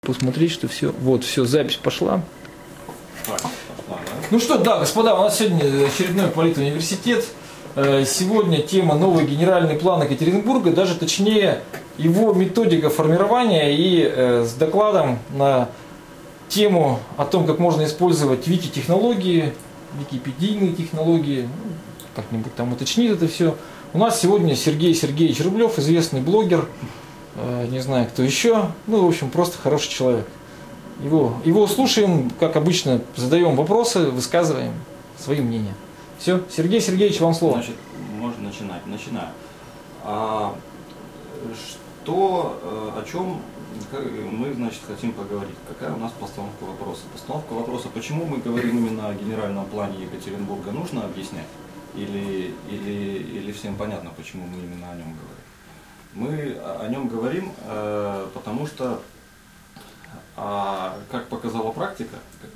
Посмотреть, что все. Вот, все, запись пошла. Так, пошла, да? Ну что, да, господа, у нас сегодня очередной политуниверситет. Сегодня тема «Новый генеральный план Екатеринбурга», даже точнее его методика формирования, и с докладом на тему о том, как можно использовать вики-технологии, википедийные технологии, как-нибудь там уточнит это все. У нас сегодня Сергей Сергеевич Рублев, известный блогер, не знаю кто еще, ну в общем просто хороший человек. Его слушаем, как обычно, задаем вопросы, высказываем свои мнения. Все, Сергей Сергеевич, вам слово. Значит, можно начинать. Начинаю. О чем мы, значит, хотим поговорить? Какая у нас постановка вопроса? Постановка вопроса, почему мы говорим именно о генеральном плане Екатеринбурга, нужно объяснять? Или всем понятно, почему мы именно о нем говорим? Мы о нем говорим, потому что, как показала практика,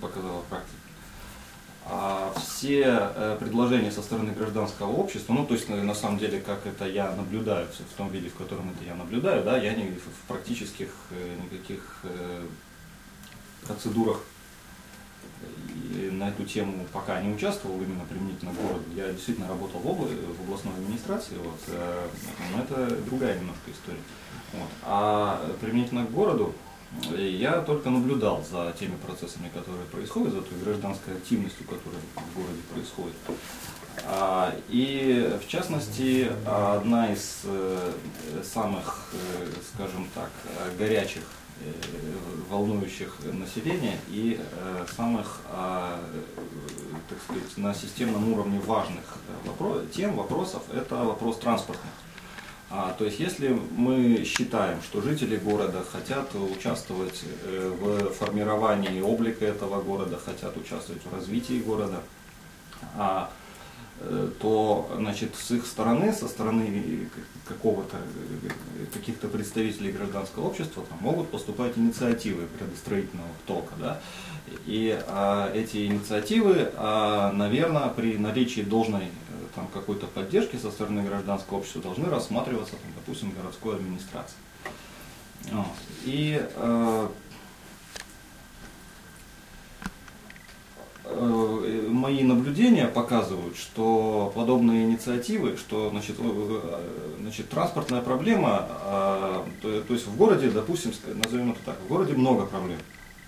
все предложения со стороны гражданского общества, ну то есть на самом деле, как это я наблюдаю, в том виде, в котором это я наблюдаю, да, я не в практических никаких процедурах на эту тему пока не участвовал, именно применительно к городу. Я действительно работал в областной администрации, вот, но это другая немножко история. Вот. А применительно к городу я только наблюдал за теми процессами, которые происходят, за той гражданской активностью, которая в городе происходит. И в частности, одна из самых, скажем так, горячих, волнующих население и самых, так сказать, на системном уровне важных вопросов, это вопрос транспортный. То есть, если мы считаем, что жители города хотят участвовать в формировании облика этого города, хотят участвовать в развитии города, то, значит, с их стороны, со стороны каких-то представителей гражданского общества там могут поступать инициативы градостроительного толка, да? И эти инициативы, наверное, при наличии должной там какой-то поддержки со стороны гражданского общества должны рассматриваться, там, допустим, городской администрацией. И мои наблюдения показывают, что подобные инициативы, что значит, транспортная проблема, то есть в городе, допустим, назовем это так, в городе много проблем.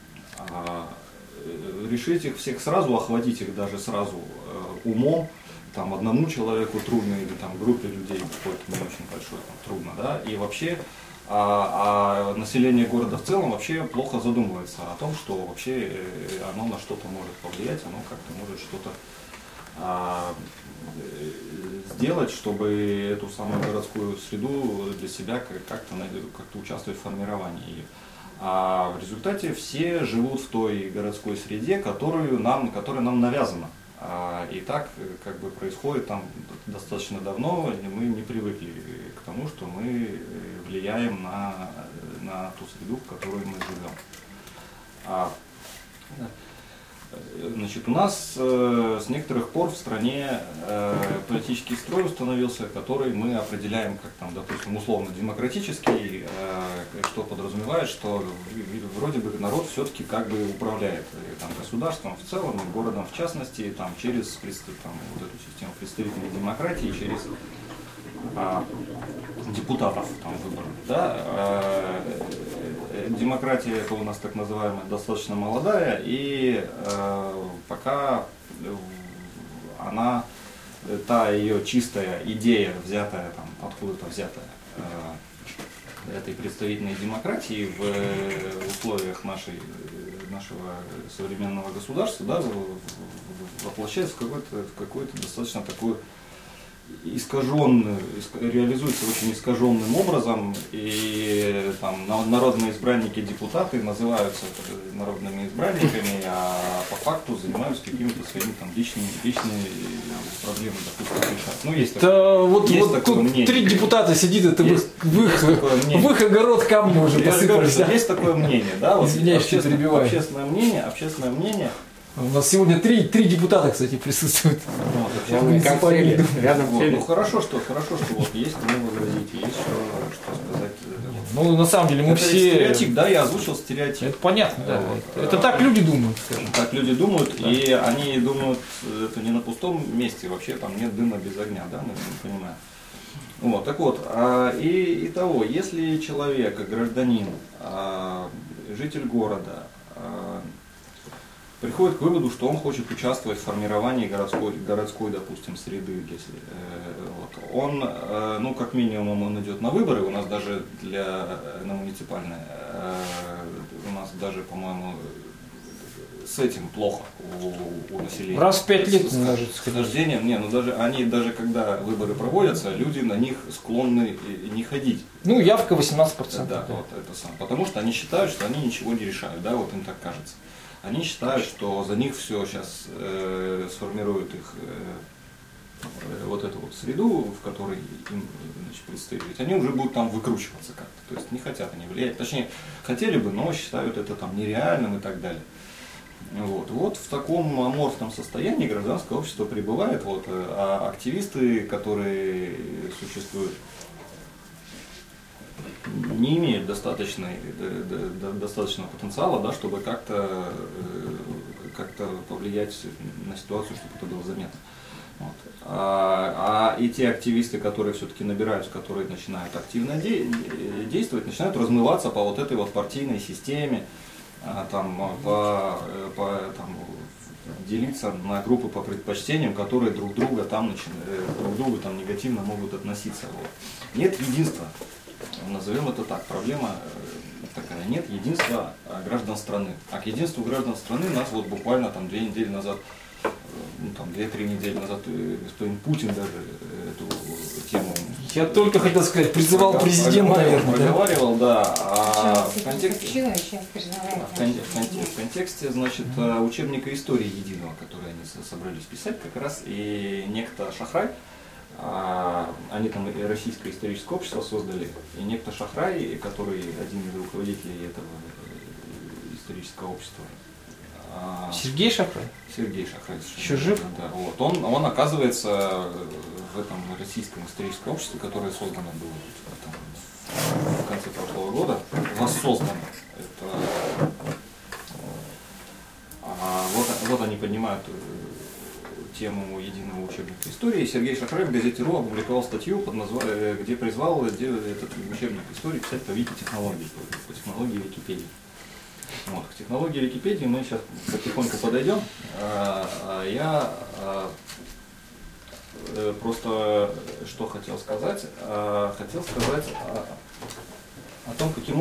Решить их всех сразу, охватить их даже сразу умом, там, одному человеку трудно, или там, группе людей какой-то не очень большой, там, трудно, да, и вообще население города в целом вообще плохо задумывается о том, что вообще оно на что-то может повлиять, оно как-то может что-то сделать, чтобы эту самую городскую среду для себя как-то участвовать в формировании ее. А в результате все живут в той городской среде, которая нам навязана. И так как бы происходит там достаточно давно, и мы не привыкли к тому, что мы влияем на ту среду, в которой мы живем. Значит, у нас с некоторых пор в стране политический строй установился, который мы определяем как, там, допустим, условно-демократический, что подразумевает, что вроде бы народ все-таки как бы управляет там, государством в целом, и городом в частности, там, через там, вот эту систему представительной демократии, через депутатов там, выборных. Да? Демократия это у нас так называемая достаточно молодая, и пока та ее чистая идея, взятая там, откуда-то взятая этой представительной демократии в условиях нашего современного государства, да, воплощается в какой-то достаточно такой реализуется очень искаженным образом, и там народные избранники, депутаты называются народными избранниками, а по факту занимаются какими-то своими там личными проблемами, допустим, решать. Ну, есть тут мнение. 3 депутата сидит, это в их огород камни уже посыпались. Есть такое мнение, да? Вот извиняюсь, что перебиваю. Общественное мнение. У нас сегодня 3 депутата, кстати, присутствуют. Ну хорошо, что вот есть кому возразить, есть что сказать Ну, на самом деле, мы это все... стереотип, да, я озвучил стереотип. Это понятно, да. Вот. Это так люди думают, скажем. Так люди думают, да. И они думают, это не на пустом месте, вообще там нет дыма без огня, да, мы понимаем. Вот, так вот, и того, если человек, гражданин, житель города, приходит к выводу, что он хочет участвовать в формировании городской, допустим, среды, если, вот, он, ну, как минимум, он идет на выборы, у нас даже на муниципальные, у нас даже, по-моему, с этим плохо у населения. Раз в 5 лет может с хождением, ну даже когда выборы проводятся, люди на них склонны не ходить. Ну, явка 18%. Да, вот это сам. Потому что они считают, что они ничего не решают, да, вот им так кажется. Они считают, что за них все сейчас сформируют их вот эту вот среду, в которой им, значит, предстоит жить. Они уже будут там выкручиваться как-то. То есть не хотят они влиять. Точнее, хотели бы, но считают это там нереальным и так далее. Вот в таком аморфном состоянии гражданское общество пребывает, вот, а активисты, которые существуют, не имеют достаточного потенциала, да, чтобы как-то повлиять на ситуацию, чтобы это было заметно. Вот. И те активисты, которые все-таки набираются, которые начинают активно действовать, начинают размываться по вот этой вот партийной системе, делиться на группы по предпочтениям, которые друг к другу там негативно могут относиться. Вот. Нет единства, назовем это так, проблема такая, нет единства граждан страны. А к единству граждан страны нас вот буквально там 2 недели назад, ну, там 2-3 недели назад господин Путин даже эту тему... Я только хотел сказать, призывал президент, наверное. Проговаривал, да. В контексте, значит, учебника истории единого, который они собрались писать как раз, и некто Шахрай, они там и Российское историческое общество создали, и некто Шахрай, который один из руководителей этого исторического общества. Сергей Шахрай? Сергей Шахрай. Еще жив? Да, вот. Он оказывается в этом Российском историческом обществе, которое создано было в конце прошлого года, воссоздано. Вот они поднимают тему единого учебника истории. Сергей Шахрай в газете РУ опубликовал статью, где призвал этот учебник истории писать по Вики-технологии, по технологии Википедии. Вот, к технологии Википедии мы сейчас потихоньку подойдем. Я просто что хотел сказать? Хотел сказать о том, каким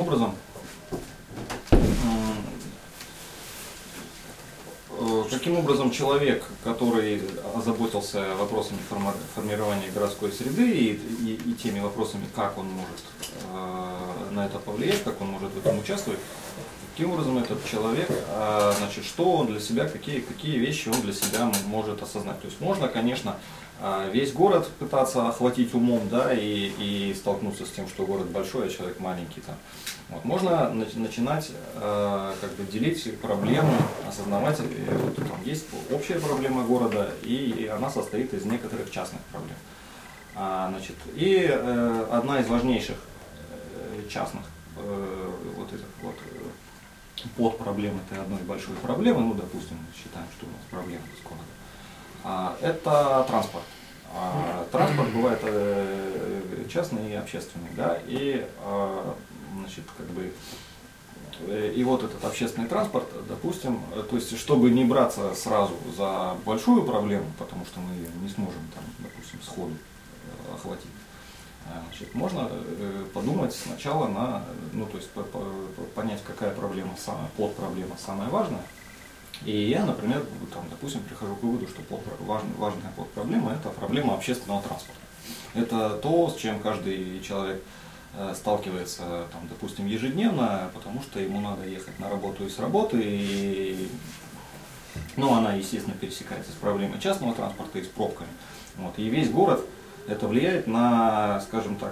образом человек, который озаботился вопросами формирования городской среды и теми вопросами, как он может на это повлиять, как он может в этом участвовать, каким образом этот человек, значит, что он для себя, какие вещи он для себя может осознать. То есть можно, конечно, весь город пытаться охватить умом, да, и столкнуться с тем, что город большой, а человек маленький там. Вот. Можно начинать как бы делить проблемы, осознавать, вот, там есть общая проблема города, и она состоит из некоторых частных проблем. Значит, и одна из важнейших частных вот этих вот под проблем этой одной большой проблемы, ну, допустим, считаем, что у нас проблема с городом, это транспорт. Транспорт бывает частный и общественный, да, и, значит, как бы, и вот этот общественный транспорт, допустим, то есть, чтобы не браться сразу за большую проблему, потому что мы ее не сможем, там, допустим, сходу охватить, значит, можно подумать сначала ну, то есть понять, какая проблема, подпроблема самая важная. И я, например, там, допустим, прихожу к выводу, что важная подпроблема – это проблема общественного транспорта. Это то, с чем каждый человек сталкивается, там, допустим, ежедневно, потому что ему надо ехать на работу и с работы, ну, она, естественно, пересекается с проблемой частного транспорта и с пробками. Вот, и весь город это влияет на, скажем так,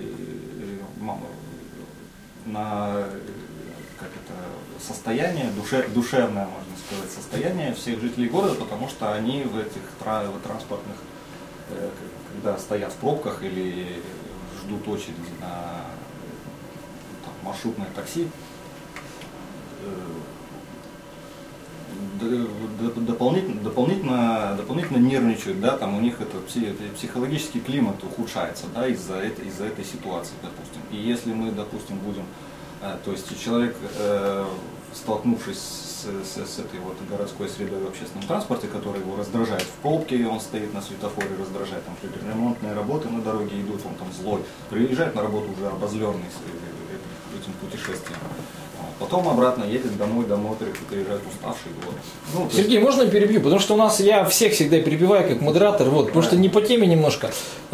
на состояние, душевное, можно сказать, состояние всех жителей города, потому что они в этих транспортных, когда стоят в пробках или ждут очереди маршрутное такси, дополнительно нервничают, да, там у них это психологический климат ухудшается, да, из-за этой ситуации, допустим. И если мы, допустим, будем, то есть человек, столкнувшись с этой вот городской средой в общественном транспорте, который его раздражает в пробке, он стоит на светофоре, раздражает, там ремонтные работы на дороге идут, он там злой, приезжает на работу уже обозленный этим путешествием. Потом обратно едет домой, приезжает уставший. Вот. Ну, Сергей, можно я перебью? Потому что у нас, я всех всегда перебиваю как модератор, вот, потому что не по теме немножко.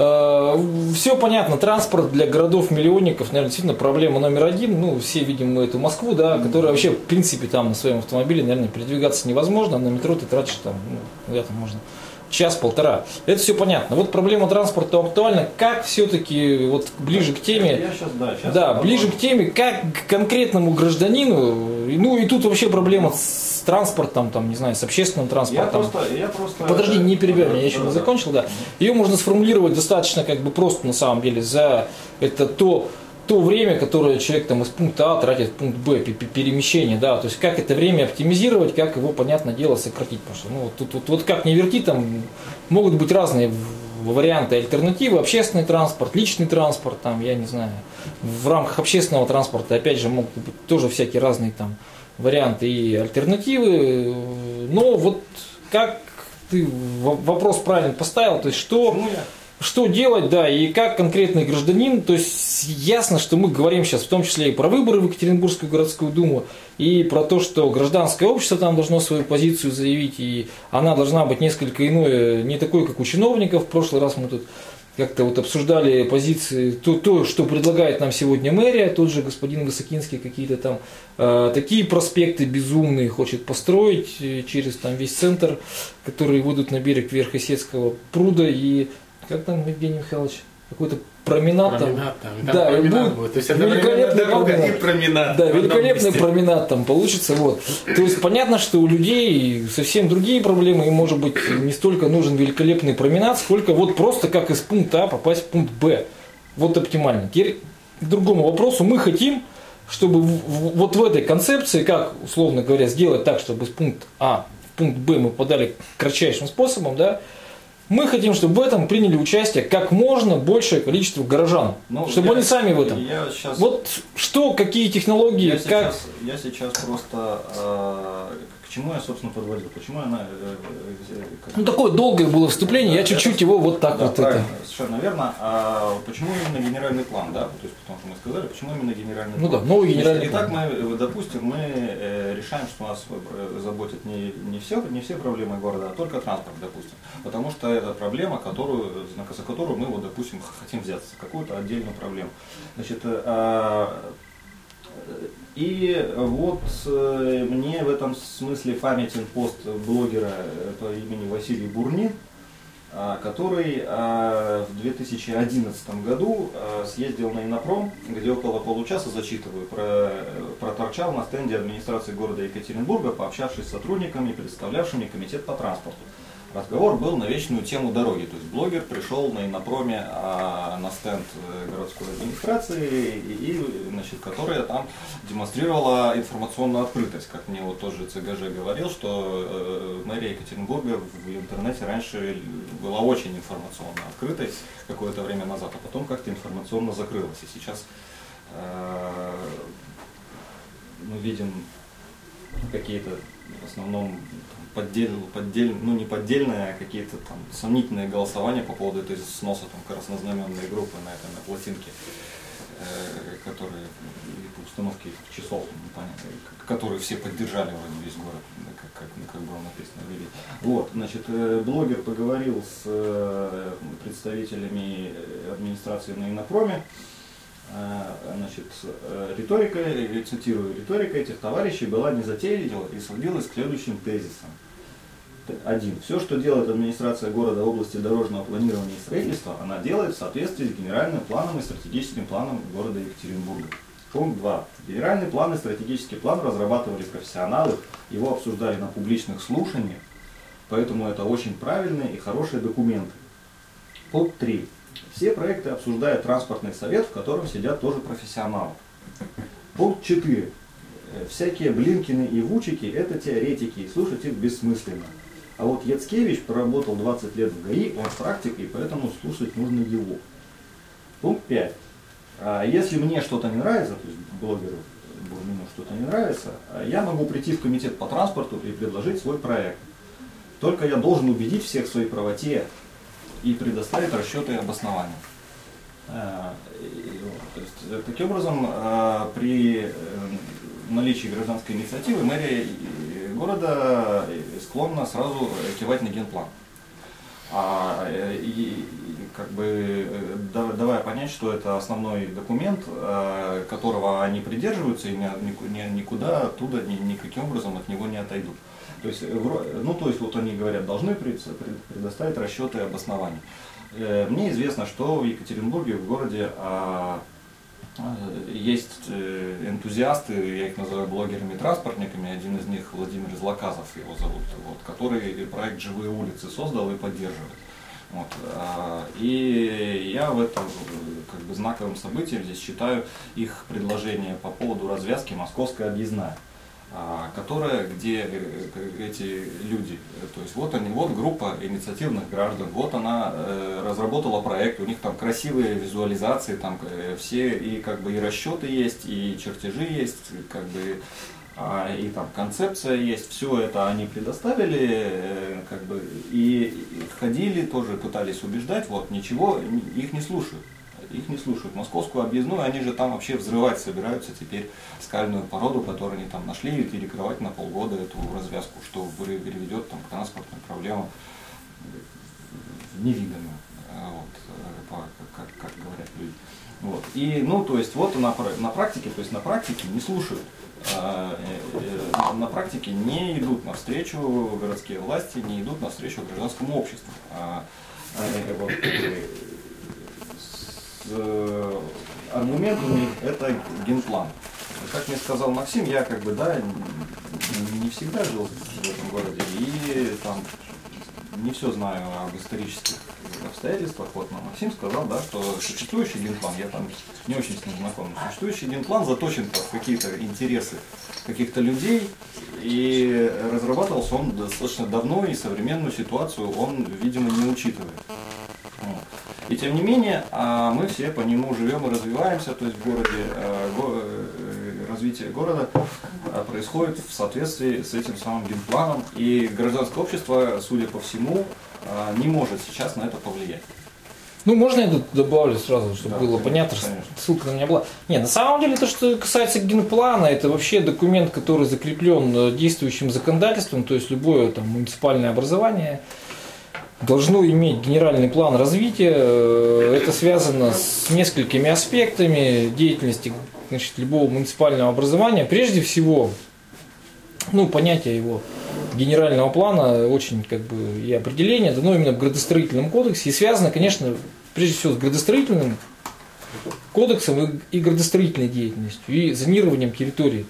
Все понятно, транспорт для городов-миллионников, наверное, действительно проблема номер один. Ну, все видим мы эту Москву, да, которая вообще, в принципе, там на своем автомобиле, наверное, передвигаться невозможно, а на метро ты тратишь там, ну, где-то можно час-полтора. Это все понятно. Вот проблема транспорта актуальна. Как все-таки, вот ближе к теме, ближе к теме, как к конкретному гражданину, ну и тут вообще проблема с транспортом, там, не знаю, с общественным транспортом. Подожди, не перебивай меня, я еще не закончил, да. Ее можно сформулировать достаточно как бы просто на самом деле за это то время, которое человек там из пункта А тратит в пункт Б, перемещение, да, то есть как это время оптимизировать, как его, понятное дело, сократить, потому что, ну, вот как ни верти, там могут быть разные варианты альтернативы, общественный транспорт, личный транспорт, там, я не знаю, в рамках общественного транспорта, опять же, могут быть тоже всякие разные там варианты и альтернативы, но вот как ты вопрос правильно поставил, то есть что делать, да, и как конкретный гражданин, то есть ясно, что мы говорим сейчас в том числе и про выборы в Екатеринбургскую городскую думу, и про то, что гражданское общество там должно свою позицию заявить, и она должна быть несколько иной, не такой, как у чиновников. В прошлый раз мы тут как-то вот обсуждали позиции, то, что предлагает нам сегодня мэрия, тот же господин Высокинский какие-то там такие проспекты безумные хочет построить через там весь центр, которые выйдут на берег Верхосецкого пруда, и как там, Евгений Михайлович, какой-то променад там. Да, променад будет. То есть это великолепный променад. Да, великолепный променад там получится. Вот. То есть понятно, что у людей совсем другие проблемы, и может быть не столько нужен великолепный променад, сколько вот просто как из пункта А попасть в пункт Б. Вот оптимально. Теперь к другому вопросу. Мы хотим, чтобы вот в этой концепции, как, условно говоря, сделать так, чтобы из пункта А в пункт Б мы подали кратчайшим способом, да, мы хотим, чтобы в этом приняли участие как можно большее количество горожан, чтобы они сами в этом. Вот что, какие технологии, Я сейчас просто к чему я, собственно, подводил, почему она... Ну, такое долгое было вступление, я чуть-чуть его вот так вот правильно, это... Совершенно верно. А почему именно генеральный план, да? То есть, потому что мы сказали, почему именно генеральный план? Ну да, новый генеральный план. Итак, мы, допустим, мы решаем, что нас заботят не все проблемы города, а только транспорт, допустим. Потому что это проблема, за которую мы, вот, допустим, хотим взяться, какую-то отдельную проблему. Значит, и вот мне в этом смысле памятен пост блогера по имени Василий Бурнин, который в 2011 году съездил на Иннопром, где около получаса, зачитываю, проторчал на стенде администрации города Екатеринбурга, пообщавшись с сотрудниками, представлявшими комитет по транспорту. Разговор был на вечную тему дороги, то есть блогер пришел на Иннопроме на стенд городской администрации, значит, которая там демонстрировала информационную открытость. Как мне вот тоже ЦГЖ говорил, что мэрия Екатеринбурга в интернете раньше была очень информационно открытой какое-то время назад, а потом как-то информационно закрылась. И сейчас мы видим какие-то в основном не поддельные, а какие-то там сомнительные голосования по поводу этой сноса там краснознаменной группы на плотинке, которые по установке часов, которые все поддержали вроде весь город, как было написано в видео. Вот, значит, блогер поговорил с представителями администрации на Иннопроме. Значит, риторика, цитирую, риторика этих товарищей была незатейлива и сводилась к следующим тезисам. 1. Все, что делает администрация города, области дорожного планирования и строительства, она делает в соответствии с генеральным планом и стратегическим планом города Екатеринбурга. Пункт 2. Генеральный план и стратегический план разрабатывали профессионалы, его обсуждали на публичных слушаниях, поэтому это очень правильные и хорошие документы. Пункт 3. Все проекты обсуждает транспортный совет, в котором сидят тоже профессионалы. Пункт 4. Всякие Блинкины и Вучики – это теоретики, и слушать их бессмысленно. А вот Яцкевич проработал 20 лет в ГАИ, он практик, и поэтому слушать нужно его. Пункт 5. Если мне что-то не нравится, то есть блогеру что-то не нравится, я могу прийти в комитет по транспорту и предложить свой проект. Только я должен убедить всех в своей правоте и предоставить расчеты и обоснования. То есть, таким образом, при наличии гражданской инициативы мэрия города склонна сразу кивать на генплан. И как бы давая понять, что это основной документ, которого они придерживаются и никуда оттуда никаким образом от него не отойдут. То есть, вот они говорят, должны предоставить расчеты и обоснования. Мне известно, что в Екатеринбурге, в городе, есть энтузиасты, я их называю блогерами-транспортниками, один из них Владимир Злоказов его зовут, который проект «Живые улицы» создал и поддерживает. И я в этом как бы знаковым событием здесь считаю их предложение по поводу развязки Московской объездная, где эти люди, то есть вот группа инициативных граждан, вот она разработала проект, у них там красивые визуализации, там все и как бы и расчеты есть, и чертежи есть, как бы и там концепция есть, все это они предоставили, как бы и ходили тоже пытались убеждать, вот ничего их не слушают. Их не слушают. Московскую объездную, они же там вообще взрывать собираются теперь скальную породу, которую они там нашли, и перекрывать на полгода эту развязку, что приведет там, к транспортным проблемам невиданным, как говорят люди. Вот. И, то есть, вот на практике не слушают. На практике не идут навстречу городские власти, не идут навстречу гражданскому обществу. Аргументами это генплан. Как мне сказал Максим, я не всегда жил в этом городе и там не все знаю об исторических обстоятельствах. Вот, но Максим сказал, да, что существующий генплан, я там не очень с ним знаком, но существующий генплан заточен под какие-то интересы каких-то людей, и разрабатывался он достаточно давно, и современную ситуацию он, видимо, не учитывает. И тем не менее, мы все по нему живем и развиваемся, то есть в городе, развитие города происходит в соответствии с этим самым генпланом, и гражданское общество, судя по всему, не может сейчас на это повлиять. Можно я тут добавлю сразу, чтобы было понятно, что ссылка на меня была. На самом деле, то, что касается генплана, это вообще документ, который закреплен действующим законодательством, то есть любое там муниципальное образование должно иметь генеральный план развития. Это связано с несколькими аспектами деятельности, любого муниципального образования. Прежде всего, понятие его генерального плана очень и определение дано именно в градостроительном кодексе и связано, конечно, прежде всего с градостроительным кодексом и градостроительной деятельностью и зонированием территории.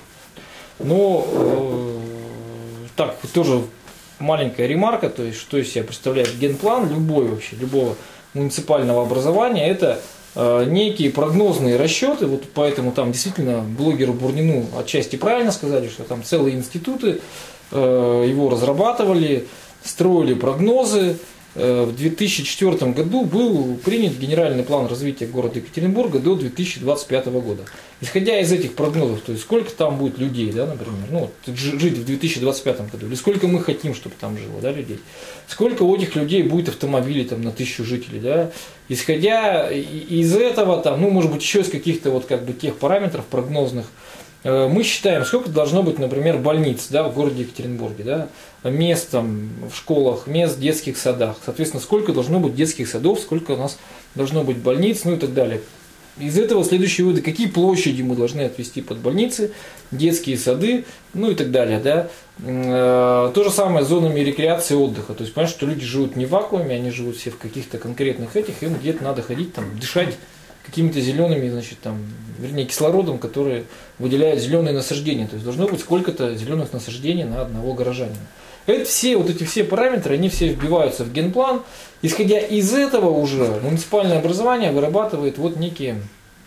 Так тоже маленькая ремарка, то есть что из себя представляет генплан любого муниципального образования, это некие прогнозные расчеты, вот поэтому там действительно блогеру Бурнину отчасти правильно сказали, что там целые институты его разрабатывали, строили прогнозы. В 2004 году был принят генеральный план развития города Екатеринбурга до 2025 года. Исходя из этих прогнозов, то есть сколько там будет людей, да, например, жить в 2025 году, или сколько мы хотим, чтобы там жило, да, людей, сколько у этих людей будет автомобилей там, на 1000 жителей, да, исходя из этого, там, может быть, еще из каких-то тех параметров прогнозных, мы считаем, сколько должно быть, например, больниц, да, в городе Екатеринбурге, да, мест там, в школах, мест в детских садах. Соответственно, сколько должно быть детских садов, сколько у нас должно быть больниц, и так далее. Из этого следующие выводы, какие площади мы должны отвести под больницы, детские сады, и так далее. Да. То же самое с зонами рекреации и отдыха. То есть, понятно, что люди живут не в вакууме, они живут все в каких-то конкретных им где-то надо ходить, там, дышать какими-то зелеными, кислородом, который выделяет зеленые насаждения. То есть должно быть сколько-то зеленых насаждений на одного горожанина. Эти все параметры, они все вбиваются в генплан. Исходя из этого уже муниципальное образование вырабатывает некие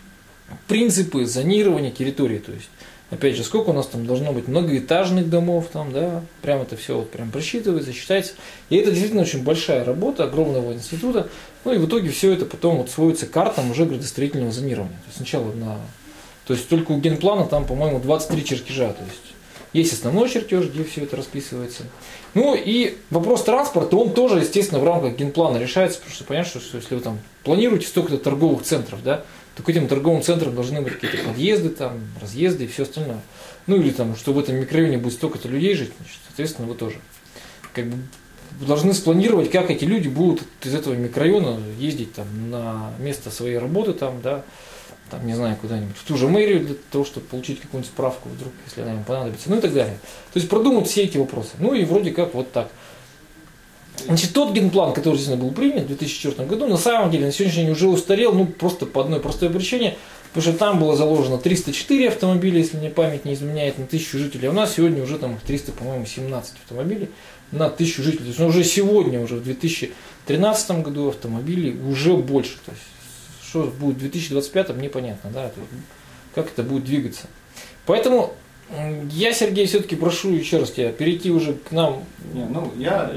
принципы зонирования территории. То есть, опять же, сколько у нас там должно быть многоэтажных домов, там, да, прям это все вот прям просчитывается, считается. И это действительно очень большая работа огромного института. Ну и в итоге все это потом вот сводится к картам уже градостроительного зонирования. То есть сначала то есть только у генплана там, по-моему, 23 чертежа. То есть основной чертеж, где все это расписывается. Ну и вопрос транспорта, он тоже, естественно, в рамках генплана решается, потому что понятно, что если вы там планируете столько-то торговых центров, да, то к этим торговым центрам должны быть какие-то подъезды, там, разъезды и все остальное. Ну или там, что в этом микрорайоне будет столько-то людей жить, значит, соответственно, вы тоже как бы должны спланировать, как эти люди будут из этого микрорайона ездить там, на место своей работы, там, да, там, не знаю, куда-нибудь, в ту же мэрию для того, чтобы получить какую-нибудь справку вдруг, если она им понадобится, ну и так далее. То есть продумать все эти вопросы. Ну и вроде как вот так. Значит, тот генплан, который действительно был принят в 2004 году, на самом деле на сегодняшний день уже устарел, ну просто по одной простой причине, потому что там было заложено 304 автомобиля, если мне память не изменяет, на 1000 жителей, а у нас сегодня уже там 300, по-моему, 17 автомобилей на 1000 жителей. То есть уже сегодня, уже в 2013 году автомобилей уже больше. То есть, что будет в 2025, непонятно, да, как это будет двигаться. Поэтому я, Сергей, все-таки прошу еще раз тебя перейти уже к нам. Не, ну,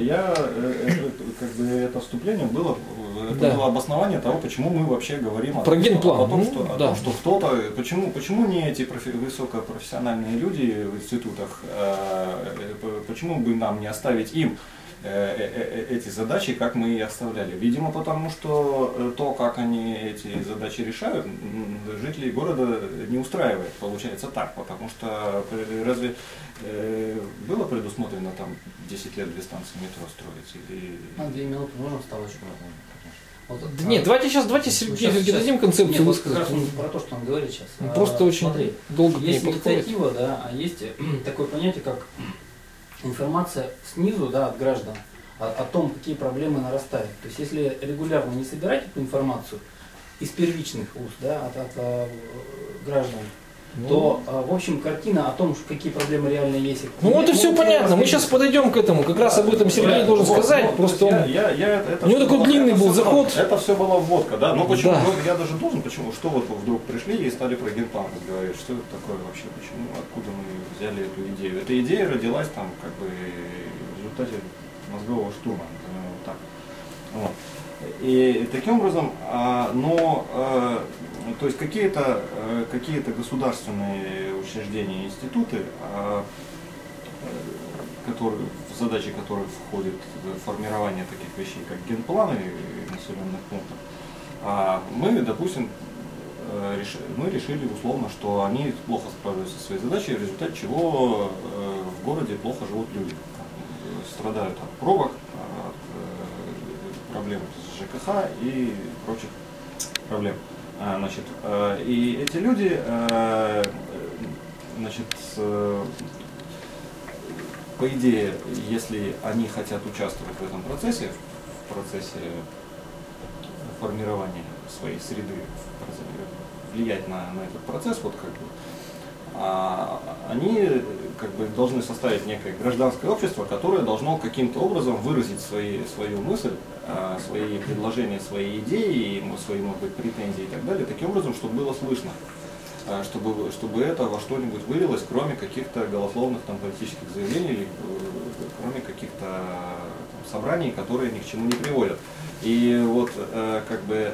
как бы это вступление было, было обоснование того, почему мы вообще говорим про генплан. О том, что кто-то, почему не эти высокопрофессиональные люди в институтах, почему бы нам не оставить им эти задачи, как мы и оставляли. Видимо, потому что то, как они эти задачи решают, жителей города не устраивает. Получается так, потому что разве было предусмотрено там 10 лет две станции метро строить? Или... 2 минуты можем вставочку? Вот, да нет, давайте Сергею дадим концепцию высказать. Про то, что он говорит сейчас. Просто очень долго есть инициатива, да, а есть такое понятие, как информация снизу, да, от граждан о том, какие проблемы нарастают. То есть если регулярно не собирать эту информацию из первичных уст, да, от граждан, то, в общем, картина о том, какие проблемы реально есть. Ну вот и все понятно. Мы сейчас подойдем к этому. Как раз об этом Сергей должен сказать. Просто у него такой длинный был заход. Это все была вводка, да? Но почему? Я даже должен, почему? Что вот вдруг пришли и стали про генплан разговаривать? Что это такое вообще? Почему? Откуда мы взяли эту идею? Эта идея родилась там как бы в результате мозгового штурма. Вот так. Вот. И таким образом, то есть какие-то государственные учреждения, институты, в задачи которых входит формирование таких вещей, как генпланы населенных пунктов, мы, допустим, мы решили условно, что они плохо справляются со своей задачей, в результате чего в городе плохо живут люди, страдают от пробок, от проблем с ЖКХ и прочих проблем. Значит, и эти люди, значит, по идее, если они хотят участвовать в этом процессе, в процессе формирования своей среды, влиять на этот процесс, вот как бы, они как бы должны составить некое гражданское общество, которое должно каким-то образом выразить свою мысль, свои предложения, свои идеи, свои, может быть, претензии и так далее, таким образом, чтобы было слышно, чтобы это во что-нибудь вылилось, кроме каких-то голословных там, политических заявлений, или кроме каких-то собраний, которые ни к чему не приводят. И вот как бы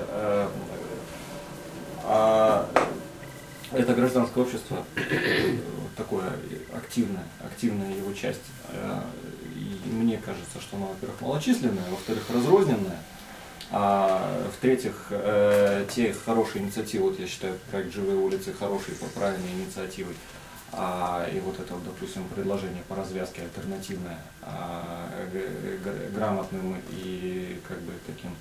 это гражданское общество, такое активная его часть, и мне кажется, что оно, во-первых, малочисленное, во-вторых, разрозненное, а в-третьих, те хорошие инициативы, вот я считаю, проект «Живые улицы» хорошей, правильной инициативой, и вот это, допустим, предложение по развязке альтернативное, грамотным и как бы таким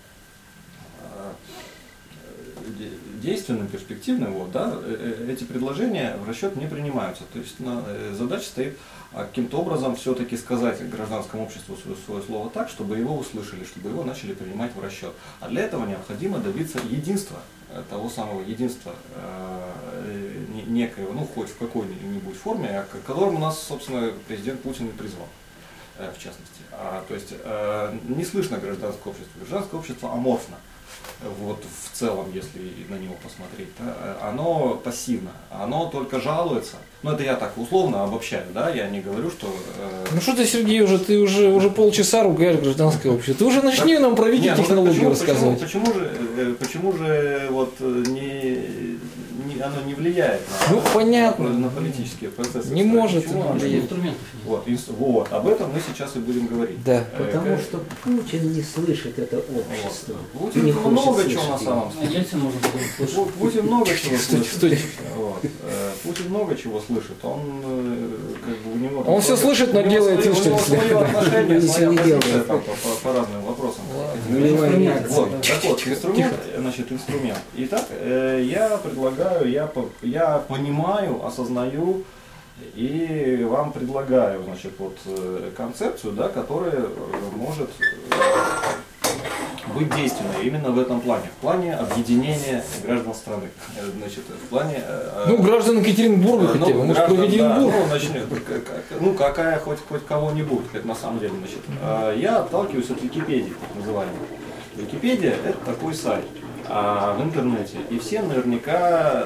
действенным, перспективным, вот, да, эти предложения в расчет не принимаются. То есть задача стоит каким-то образом все-таки сказать гражданскому обществу свое слово так, чтобы его услышали, чтобы его начали принимать в расчет. А для этого необходимо добиться единства, того самого единства некоего, ну хоть в какой-нибудь форме, к которому нас, собственно, президент Путин и призвал, в частности. То есть не слышно гражданское общество. Гражданское общество аморфно. вот в целом, если на него посмотреть, да, оно пассивно, оно только жалуется. Ну это я так условно обобщаю, да, я не говорю, что... Ну что ты, Сергей, ты уже полчаса ругаешь гражданское общество. Ты уже начни нам про видеотехнологию рассказывать. Почему же вот оно не влияет на политические процессы? Не может. Вот, об этом мы сейчас и будем говорить. Да. Потому что Путин не слышит это общество. Путин много чего на самом деле. Путин много чего слышит. Путин много чего слышит. Он как бы у него... Он все слышит, но делает вид, что не слышит. Свое отношение, своя позиция по разным вопросам. Вот, так вот, инструмент. Итак, я предлагаю, я понимаю, осознаю и вам предлагаю, значит, вот концепцию, да, которая может быть действенной именно в этом плане, в плане объединения граждан страны, значит, в плане... граждан Екатеринбурга хотя бы, может, про Екатеринбург? Какая хоть кого-нибудь, это на самом деле, значит. Я отталкиваюсь от Википедии, так называемой. Википедия – это такой сайт в интернете, и все наверняка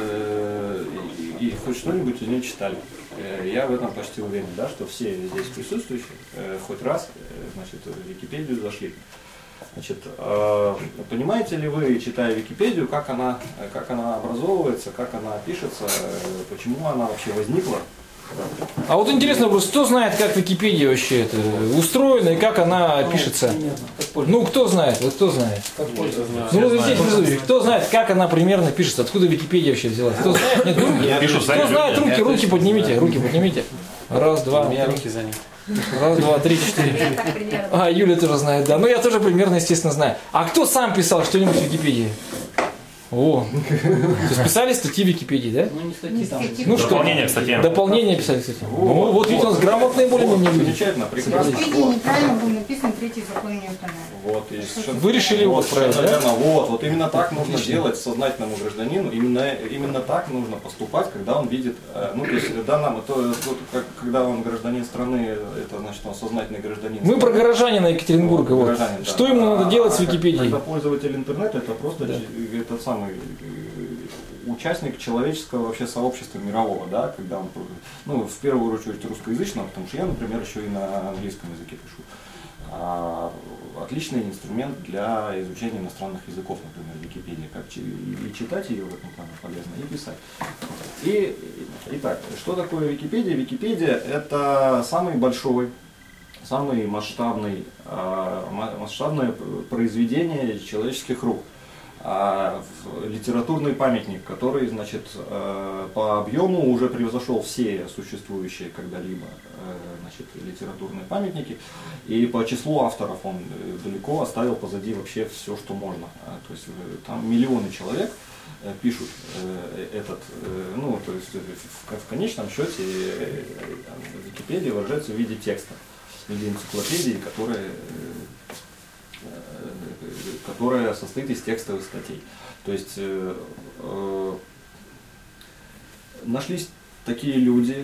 и хоть что-нибудь из нее читали. Я в этом почти уверен, да, что все здесь присутствующие хоть раз, значит, в Википедию зашли. Значит, понимаете ли вы, читая Википедию, как она образовывается, как она пишется, почему она вообще возникла? А вот интересно вопрос, кто знает, как Википедия вообще это устроена и как она пишется? Ну, кто знает? Вот кто знает? Кто знает, как она примерно пишется? Откуда Википедия вообще взялась? Кто знает? Нет, кто знает? Руки поднимите. Раз, два. У меня руки заняты. Раз, два, три, четыре. Юля тоже знает, да. Ну, я тоже примерно, естественно, знаю. А кто сам писал что-нибудь в Википедии? О, то есть писали статьи в Википедии, да? Ну, не статьи, там. Ну, дополнение к статьям. Дополнение писали, кстати. Вот видите, у нас грамотные более-менее люди. Замечательно, прекрасно. В Википедии неправильно был написан третий закон Ньютона. Вот, Вы решили его правильно, да? Вот именно так нужно делать сознательному гражданину, именно так нужно поступать, когда он видит, ну, то есть, когда он гражданин страны, это значит, он сознательный гражданин. Мы про горожанина Екатеринбурга, вот. Горожанин, да. Что ему надо делать с Википедией? Когда пользователь интернета, это просто этот самый участник человеческого вообще сообщества мирового, да, когда он, ну, в первую очередь русскоязычного, потому что я, например, еще и на английском языке пишу. Отличный инструмент для изучения иностранных языков, например, Википедия, как и читать ее в этом плане полезно, и писать. Итак, что такое Википедия? Википедия – это самый большой, самый масштабное произведение человеческих рук. Литературный памятник, который, значит, по объему уже превзошел все существующие когда-либо, значит, литературные памятники, и по числу авторов он далеко оставил позади вообще все, что можно. То есть там миллионы человек пишут этот, ну, то есть в конечном счете Википедия выражается в виде текста, в виде энциклопедии, которая состоит из текстовых статей. То есть нашлись такие люди,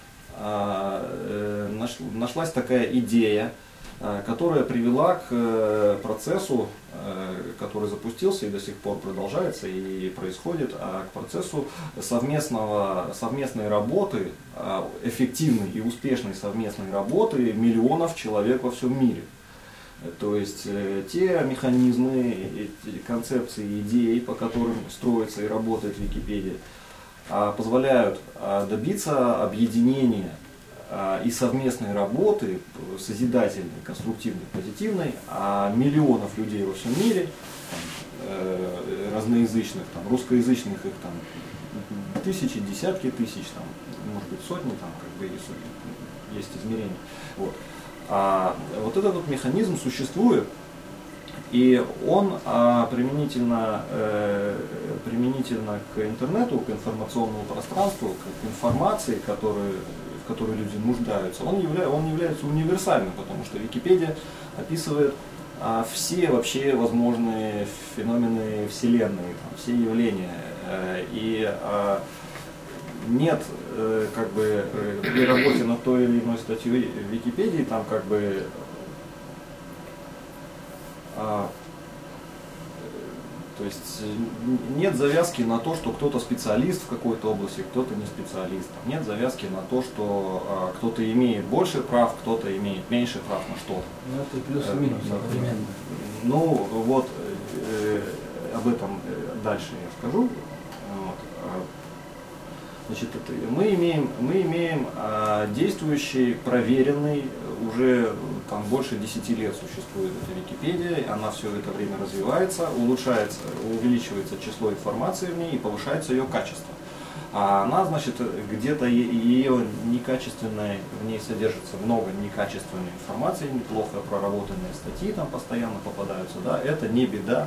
нашлась такая идея, которая привела к процессу, который запустился и до сих пор продолжается и происходит, к процессу совместной работы, эффективной и успешной совместной работы миллионов человек во всем мире. То есть те механизмы, концепции, идеи, по которым строится и работает Википедия, позволяют добиться объединения и совместной работы, созидательной, конструктивной, позитивной, миллионов людей во всем мире, разноязычных, там, русскоязычных их там тысячи, десятки тысяч, там, может быть сотни, там, как бы есть измерения. Вот. Вот этот вот механизм существует, и он применительно к интернету, к информационному пространству, к информации, в которой люди нуждаются, он является универсальным, потому что Википедия описывает все вообще возможные феномены Вселенной, там, все явления. И нет, как бы, при работе над той или иной статьей в Википедии, там, как бы, То есть нет завязки на то, что кто-то специалист в какой-то области, кто-то не специалист. Нет завязки на то, что кто-то имеет больше прав, кто-то имеет меньше прав на что-то. Ну, это плюс и минус одновременно. Ну, вот об этом дальше я скажу. Вот. Значит, мы имеем действующий, проверенный, уже там больше 10 лет существует эта Википедия, она все это время развивается, улучшается, увеличивается число информации в ней и повышается ее качество. А она, значит, где-то ее некачественной, в ней содержится много некачественной информации, неплохо проработанные статьи там постоянно попадаются, да, это не беда,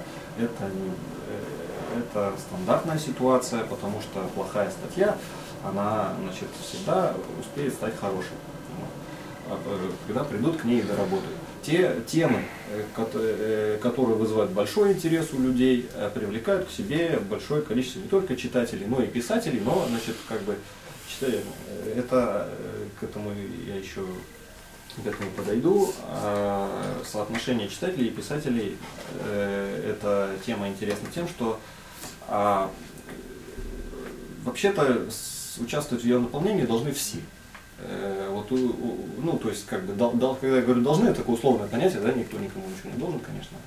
это стандартная ситуация, потому что плохая статья, она, значит, всегда успеет стать хорошей, когда придут к ней и доработают. Те темы, которые вызывают большой интерес у людей, привлекают к себе большое количество не только читателей, но и писателей, но, значит, как бы, это, к этому я еще к этому подойду. Соотношение читателей и писателей, эта тема интересна тем, что вообще-то участвовать в ее наполнении должны все. Вот, ну, то есть, как бы, когда я говорю должны, это такое условное понятие, да, никто никому ничего не должен, конечно.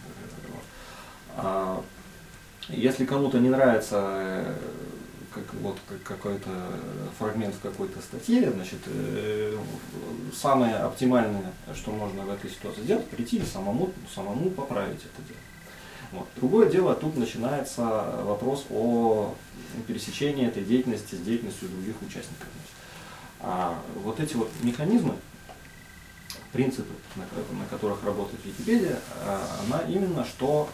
Если кому-то не нравится какой-то фрагмент в какой-то статье, значит, самое оптимальное, что можно в этой ситуации сделать, прийти и самому поправить это дело. Вот. Другое дело, тут начинается вопрос о пересечении этой деятельности с деятельностью других участников. А вот эти вот механизмы, принципы, на которых работает Википедия, она именно что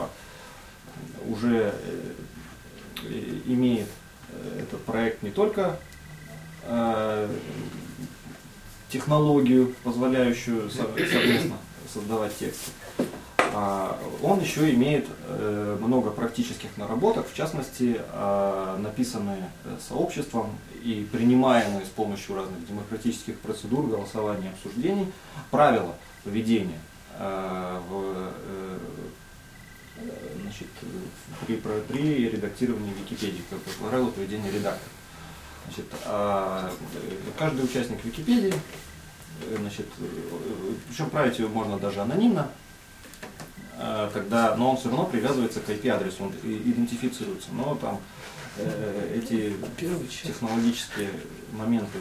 уже имеет этот проект не только технологию, позволяющую совместно создавать тексты, он еще имеет много практических наработок, в частности, написанные сообществом и принимаемые с помощью разных демократических процедур, голосований, обсуждений, правила поведения значит, при редактировании Википедии, правила поведения редактора. Значит, каждый участник Википедии, значит, причем править ее можно даже анонимно, но он все равно привязывается к IP-адресу, он идентифицируется. Но там эти технологические моменты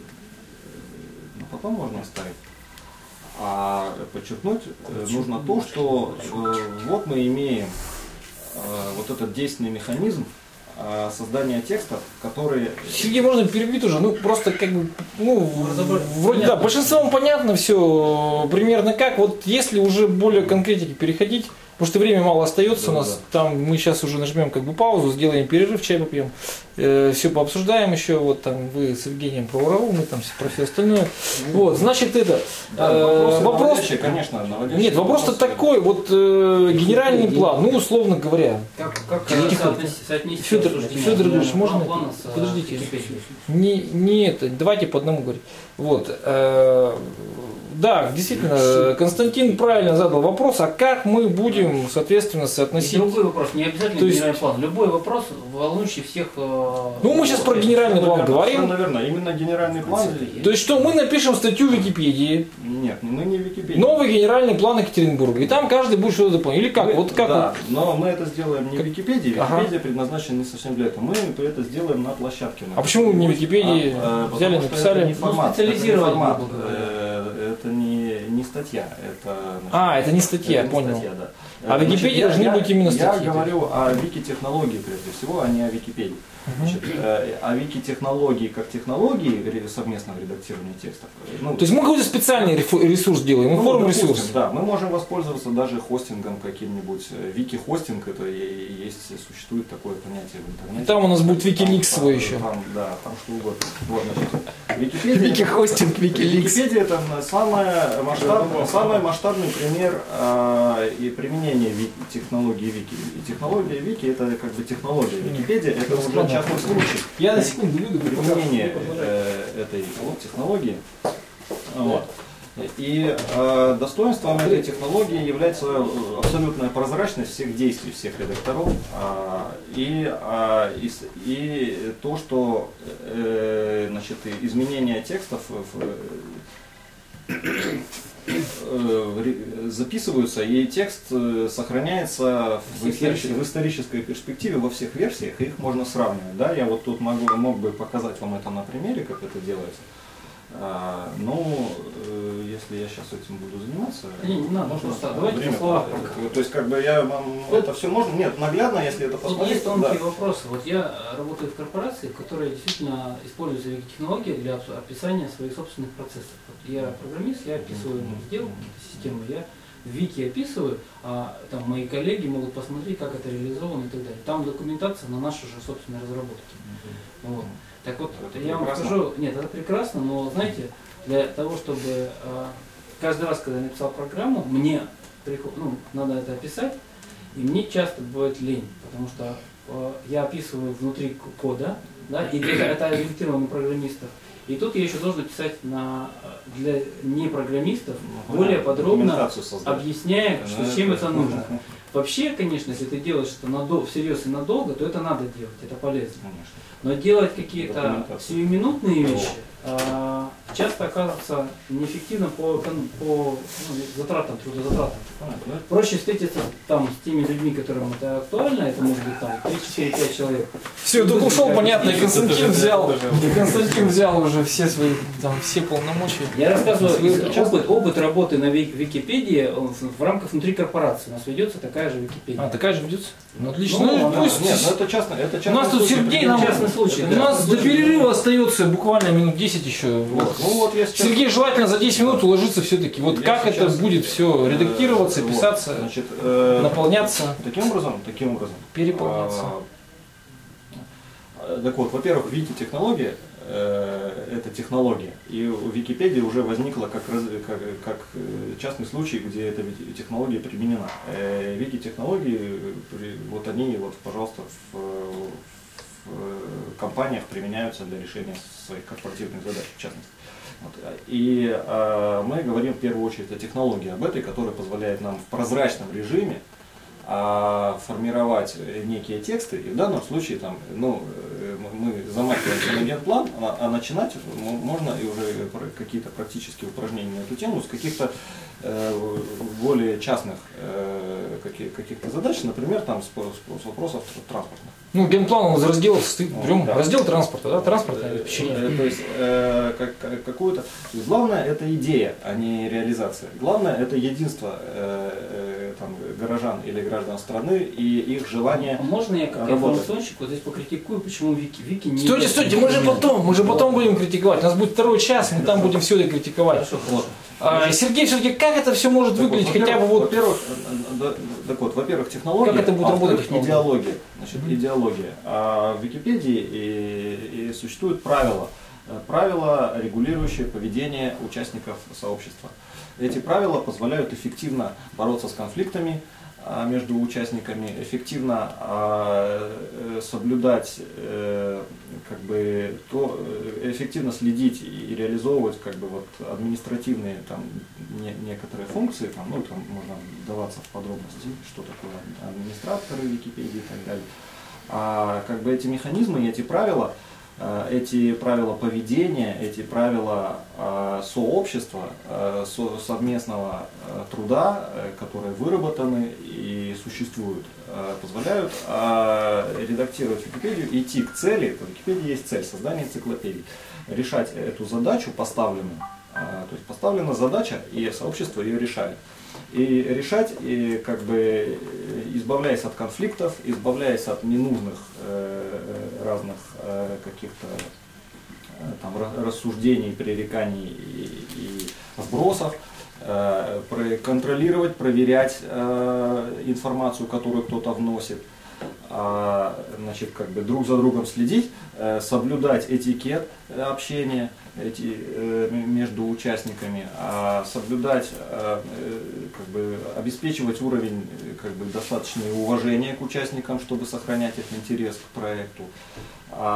потом можно оставить. А подчеркнуть нужно то, что вот мы имеем вот этот действенный механизм создания текстов, которые... Сергей, можно перебить уже? Ну, просто как бы, ну, вроде да, большинством понятно все примерно как. Вот если уже более конкретики переходить, потому что время мало остается у нас, там мы сейчас уже нажмем как бы паузу, сделаем перерыв, чай попьем, все пообсуждаем еще, вот там вы с Евгением про УРАУ, мы там про все остальное. Вот, значит, это вопрос, конечно, нет, вопрос-то такой, вот генеральный план, ну, условно говоря. Как соотнести Федор Ильич, можно? Подождите. Не это, давайте по одному говорить. Вот. Да, действительно, Константин правильно задал вопрос, а как мы будем, соответственно, соотносить... Любой вопрос, не обязательно генеральный план, любой вопрос, волнующий всех... Ну, мы сейчас про генеральный план говорим. Наверное, именно генеральный план. То есть, что мы напишем статью в Википедии. Нет, мы не в Википедии. Новый генеральный план Екатеринбурга. И там каждый будет что-то дополнять. Или как? Вот как? Да, но мы это сделаем не в Википедии. Википедия предназначена не совсем для этого. Мы это сделаем на площадке. А почему не в Википедии взяли, написали? Не формат. Это не статья, это... Значит, это не статья, я понял. Статья, да. А в Википедии должны быть именно статьи. Я говорю о вики-технологии прежде всего, а не о Википедии. Значит, о вики-технологии как технологии совместного редактирования текстов. Ну, то есть мы какой-то специальный ресурс делаем, информ-ресурс. Да, мы можем воспользоваться даже хостингом каким-нибудь. Вики-хостинг, это существует такое понятие в интернете. И там у нас будет Wikileaks свой еще. Там что угодно. Вот, значит, Вики-хостинг, Wikileaks. Википедия это самый масштабный пример и применения технологии Вики. И технология Вики это как бы технология. Википедия это уже частный случай. Я на секунду выйду. Применение этой технологии. Вот. И достоинством этой технологии является абсолютная прозрачность всех действий всех редакторов и то, что значит, изменения текстов записываются, и текст сохраняется в исторической перспективе во всех версиях, и их можно сравнивать. Да? Я вот тут мог бы показать вам это на примере, как это делается. Но если я сейчас этим буду заниматься, не надо, просто давайте по словах. То есть как бы я вам это все можно, нет, наглядно, если это посмотреть. Есть тонкие вопросы. Вот я работаю в корпорации, которая действительно использует вики-технологии для описания своих собственных процессов. Вот я программист, я описываю сделки, системы, я в вики описываю, а там мои коллеги могут посмотреть, как это реализовано и так далее. Там документация на наши же собственные разработки. Вот. Так вот, это я вам скажу, нет, это прекрасно, но знаете, для того, чтобы каждый раз, когда я написал программу, мне надо это описать, и мне часто бывает лень, потому что я описываю внутри кода, да, и это ориентировано на программистов. И тут я еще должен писать для непрограммистов более подробно, объясняя, с чем это нужно. Вообще, конечно, если ты делаешь это всерьез и надолго, то это надо делать, это полезно. Конечно. Но делать какие-то сиюминутные вещи часто оказывается неэффективно по затратам, трудозатратам. Проще встретиться там с теми людьми, которым это актуально, это может быть там 3-4-5 человек. Все, тут ушел, понятно, и Константин взял уже все свои все полномочия. Я рассказываю опыт работы на Википедии в рамках внутри корпорации. У нас ведется такая же Википедия. Такая же ведется? Отлично. Нет, это частно. У нас тут Сергей, частный случай. У нас до перерыва остается буквально минут 10 еще. Сергей желательно за 10 минут уложиться все-таки. Вот как это будет все редактироваться, писаться, наполняться. Таким образом. Переполняться. Так вот, во-первых, вики-технология это технология. И в Википедии уже возникла как частный случай, где эта технология применена. Вики-технологии, вот они, пожалуйста, в компаниях применяются для решения своих корпоративных задач, в частности. И мы говорим в первую очередь о технологии, об этой, которая позволяет нам в прозрачном режиме формировать некие тексты, и в данном случае мы замахиваемся на генплан, а начинать можно и уже какие-то практические упражнения на эту тему с каких-то более частных каких-то задач, например, с вопросов транспортных. Генплан он из разделов состоит, раздел транспорта, да, транспортное обеспечение. То есть какую-то. Главное это идея, а не реализация. Главное это единство горожан или граждан страны и их желание. Можно я как информационщик вот здесь покритикую, почему Вики не... Стойте, мы же потом будем критиковать. У нас будет второй час, мы там будем все это критиковать. Сергей, все-таки как это все может выглядеть хотя бы вот... Во-первых, технология, как это будет работать? Идеология. Идеология. А в Википедии существуют правила. Правила, регулирующие поведение участников сообщества. Эти правила позволяют эффективно бороться с конфликтами между участниками, эффективно соблюдать, эффективно следить и реализовывать административные некоторые функции, можно вдаваться в подробности, что такое администраторы Википедии и так далее. Эти механизмы и эти правила поведения, эти правила сообщества, совместного труда, которые выработаны и существуют, позволяют редактировать Википедию и идти к цели. В Википедии есть цель создания энциклопедии. Решать эту задачу поставленную. То есть поставлена задача, и сообщество ее решает. И решать, избавляясь от конфликтов, избавляясь от ненужных разных каких-то рассуждений, пререканий и сбросов, контролировать, проверять информацию, которую кто-то вносит, друг за другом следить, соблюдать этикет общения между участниками, соблюдать, обеспечивать уровень достаточного уважения к участникам, чтобы сохранять их интерес к проекту.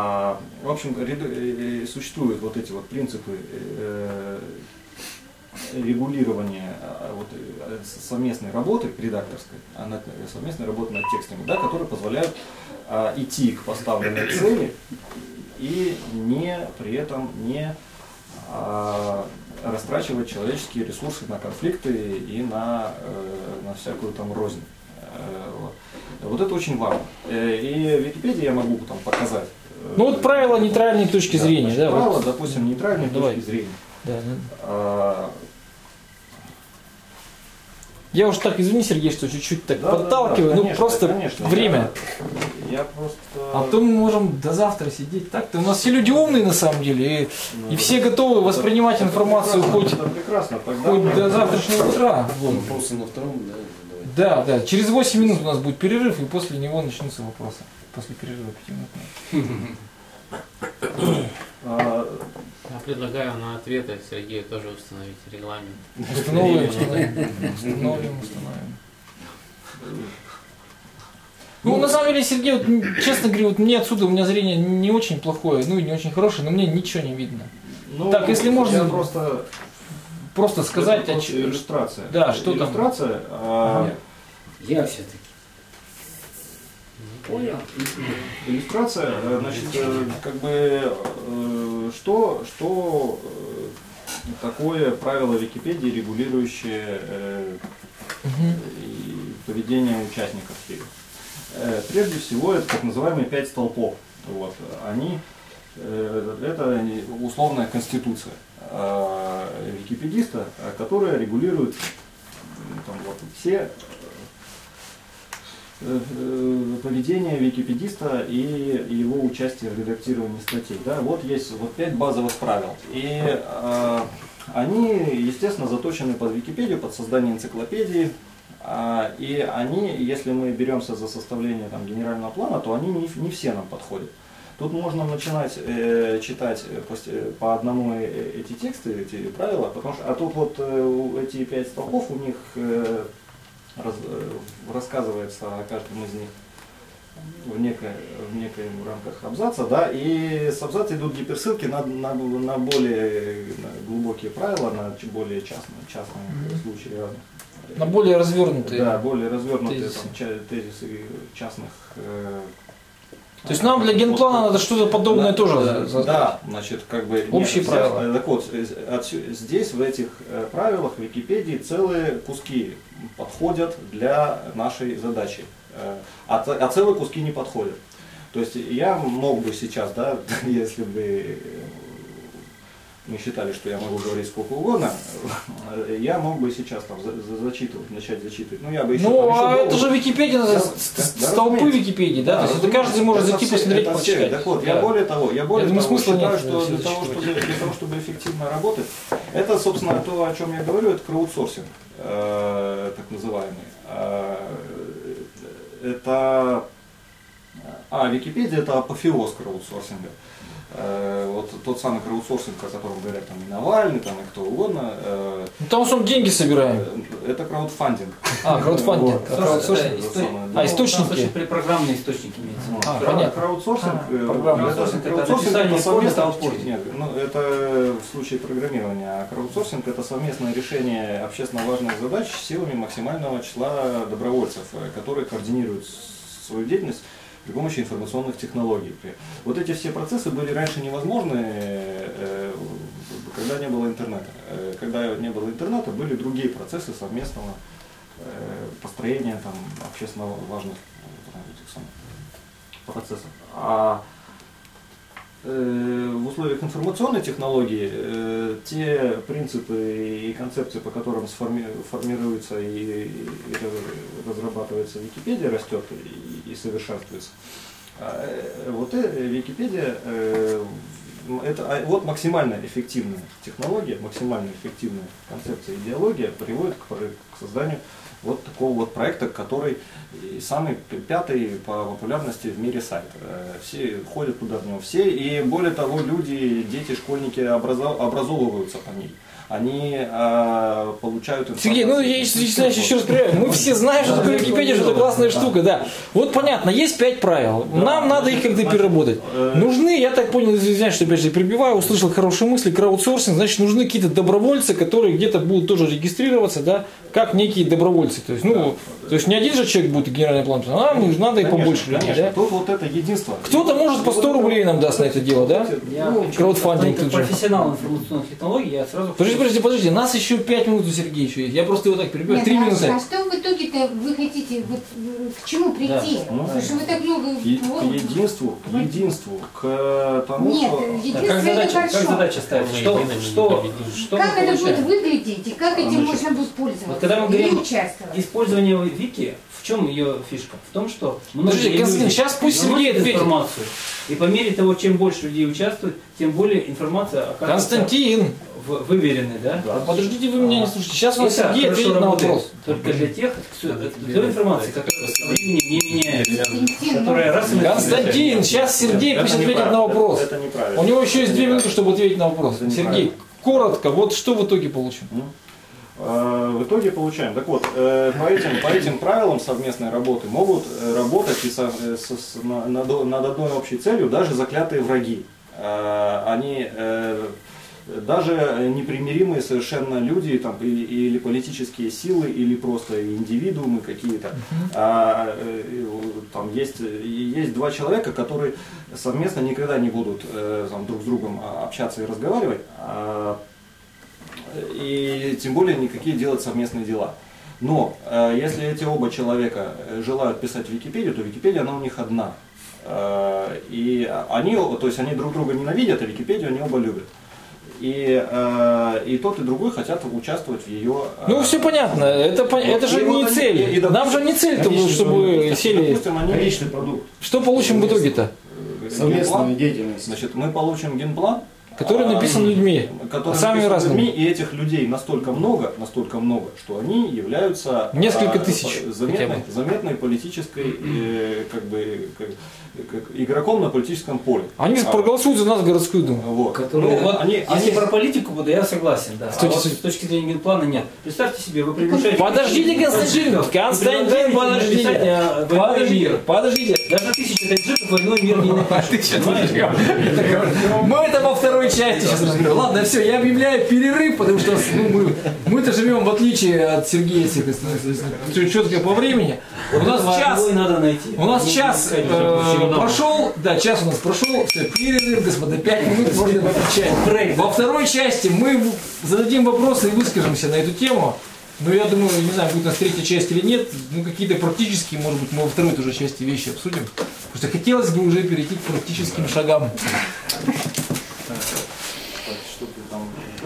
В общем, существуют вот эти вот принципы регулирование совместной работы редакторской, совместной работы над текстами, да, которые позволяют идти к поставленной цели и при этом не растрачивать человеческие ресурсы на конфликты и на всякую там рознь. Вот это очень важно. И в Википедии я могу там показать. Ну вот правила нейтральной точки зрения. Значит, правила, допустим, нейтральной точки зрения. Да. Я уж так, извини, Сергей, что чуть-чуть так подталкиваю, конечно, просто конечно, время. Я просто... А то мы можем до завтра сидеть так-то. У нас все люди умные на самом деле, и все готовы воспринимать информацию хоть до завтрашнего утра. Вопросы на втором, да? Да, через 8 минут у нас будет перерыв, и после него начнутся вопросы. После перерыва 5 минут. Я предлагаю на ответы Сергею тоже установить регламент. Установим. Ну, на самом деле, Сергей, вот, честно говорю, вот мне отсюда, у меня зрение не очень плохое, ну и не очень хорошее, но мне ничего не видно. Ну, так, если можно просто сказать... Иллюстрация. Да, что иллюстрация, там? Я все-таки. Понял. Иллюстрация, значит, как бы, что такое правило Википедии, регулирующее поведение участников ее. Прежде всего, это так называемые 5 столпов. Вот. Это условная конституция википедиста, которая регулирует там, все поведение википедиста и его участие в редактировании статей. Да? Вот есть 5 базовых правил. И они, естественно, заточены под Википедию, под создание энциклопедии. И они, если мы беремся за составление там, генерального плана, то они не все нам подходят. Тут можно начинать читать по одному эти тексты, эти правила, потому что, а тут вот эти 5 столпов, у них рассказывается о каждом из них в некой рамках абзаца, да, и с абзаца идут гиперссылки на более глубокие правила, на более частные случаи разных. На более развернутые. Да, более развернутые тезисы частных. То есть нам для генплана надо что-то подобное тоже. Да, значит, как бы общие правила. Так вот, здесь в этих правилах в Википедии целые куски подходят для нашей задачи, а целые куски не подходят. То есть я мог бы сейчас, да, если бы мы считали, что я могу говорить сколько угодно, я мог бы сейчас там начать зачитывать. Ну, я бы еще, это же Википедия, надо столпы Википедии, да? То есть это каждый может зайти посмотреть, почитать. Так вот, я более того считаю, что для того, чтобы эффективно работать, это, собственно, то, о чем я говорю, это краудсорсинг, так называемый. Википедия это апофеоз краудсорсинга. Вот тот самый краудсорсинг, о котором говорят там и Навальный, там и кто угодно. Там он деньги собираем. Это краудфандинг. Краудфандинг. Источники. Программные источники имеются. Понятно. Краудсорсинг это написание кода таунпорте. Нет, это в случае программирования. А краудсорсинг это совместное решение общественно важных задач силами максимального числа добровольцев, которые координируют свою деятельность при помощи информационных технологий. Вот эти все процессы были раньше невозможны, когда не было интернета. Когда не было интернета, были другие процессы совместного построения там, общественно важных процессов. А в условиях информационной технологии те принципы и концепции, по которым формируется и разрабатывается Википедия, растет и совершенствуется. Вот Википедия это вот максимально эффективная технология, максимально эффективная концепция и идеология приводит к созданию вот такого вот проекта, который самый 5-й по популярности в мире сайт. Все ходят туда в него, все, и более того, люди, дети, школьники образовываются по ней. они получают информацию. Сергей, ну я еще раз проверяю. Мы все знаем, что такое Википедия, что это классная штука, да. Вот понятно, есть 5 правил. Нам надо их как-то переработать. Нужны, я так понял, извиняюсь, что опять же перебиваю, услышал хорошие мысли, краудсорсинг, значит, нужны какие-то добровольцы, которые где-то будут тоже регистрироваться, да, как некие добровольцы. То есть, ну, то есть не один же человек будет генеральный план, а нам надо и побольше людей. Да? Тут вот это единство. Кто-то может по 100 рублей нам даст на это дело, да? Краудфандинг тут же. Профессионал информационных технологий, я сразу... Подожди, нас еще 5 минут у Сергея еще есть. Я просто его так перебиваю. 3 минуты. А что в итоге-то вы хотите, вот, к чему прийти? Да. Потому что вы так много... К единству, к тому, Нет, что... единство это Как хорошо. задача ставить? Что Как вы это будет получаете? выглядеть и как этим можно будет пользоваться? Вот когда мы Или говорим участвовать? использование вики, в чем ее фишка? В том, что Подожди, многие Константин, люди сейчас пусть Сергей выносят ответит. информацию, и по мере того, чем больше людей участвует, тем более информация оказывается Константин, выверенной, да? подождите, вы меня не слушаете. Сейчас у нас Это Сергей хорошо ответит на работает вопрос. только для тех, той информации, которая со временем не меняется, Константин, которая раз и навсегда. Константин, сейчас Сергей пусть ответит на вопрос. Это неправильно. У него еще есть 2 минуты, чтобы ответить на вопрос. Это неправильно. Сергей, коротко, вот что в итоге получим? В итоге получаем. Так вот, по этим правилам совместной работы могут работать и над одной общей целью даже заклятые враги. Они даже непримиримые совершенно люди там, или политические силы, или просто индивидуумы какие-то. Там есть 2 человека, которые совместно никогда не будут там, друг с другом общаться и разговаривать. И тем более никакие делать совместные дела. Но если эти оба человека желают писать в Википедию, то Википедия она у них одна. И они друг друга ненавидят, а Википедию они оба любят. И тот, и другой хотят участвовать в ее... Ну, все понятно. Это же не цель. Нам же не цель, чтобы сели... Конечный продукт. Что получим в итоге-то? Совместная деятельность. Значит, мы получим генплан, Который написан людьми. которые Самыми написаны разными. людьми, и этих людей настолько много, что они являются Несколько тысяч заметной политической как игроком на политическом поле. Они проголосуют за нас в городскую думу. Вот. Которые, Ну, вот, они- если про политику буду, я согласен, да. С точки- А вот с точки зрения генплана нет. Представьте себе, вы приглашаете... Подождите, Константин, подождите. Даже 1000 таджиков войной мир не напишет. Мы это во второй части сейчас разберем. Ладно, все, я объявляю перерыв, потому что мы-то живем в отличие от Сергея четко по времени. У нас час. Надо найти. У нас час прошел, да, час у нас прошел, все, перерыв, господа, 5 минут можно отвечать. Во второй части мы зададим вопросы и выскажемся на эту тему. Ну, я думаю, не знаю, будет у нас 3-я часть или нет, ну, какие-то практические, может быть, мы во второй тоже части вещи обсудим. Потому что хотелось бы уже перейти к практическим шагам.